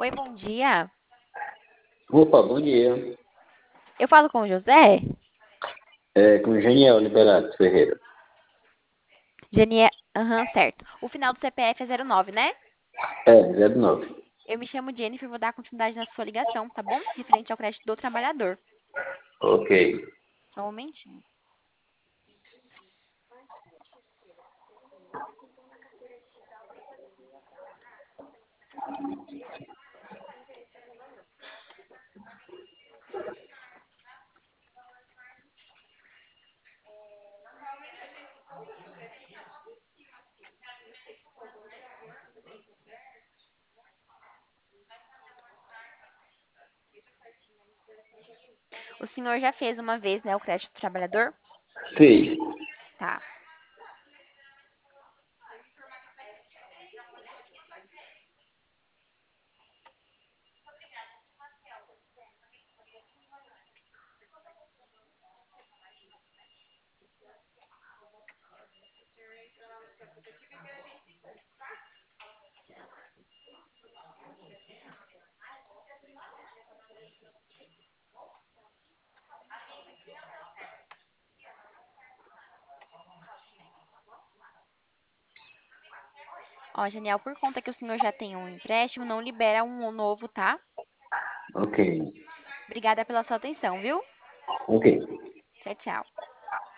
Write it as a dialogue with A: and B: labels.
A: Oi, bom dia.
B: Opa, bom dia.
A: Eu falo com o José.
B: É com Geniel Liberato Ferreira.
A: Genie... Aham, certo. O final do CPF é 09, né?
B: É, 09.
A: Eu me chamo Jennifer e vou dar continuidade na sua ligação, tá bom? Referente ao crédito do trabalhador.
B: Ok.
A: Só um momentinho. O senhor já fez uma vez, né, o crédito do trabalhador?
B: Fez.
A: Tá. Ó, Genial, por conta que o senhor já tem um empréstimo, não libera um novo, tá?
B: Ok.
A: Obrigada pela sua atenção, viu?
B: Ok.
A: Tchau, tchau.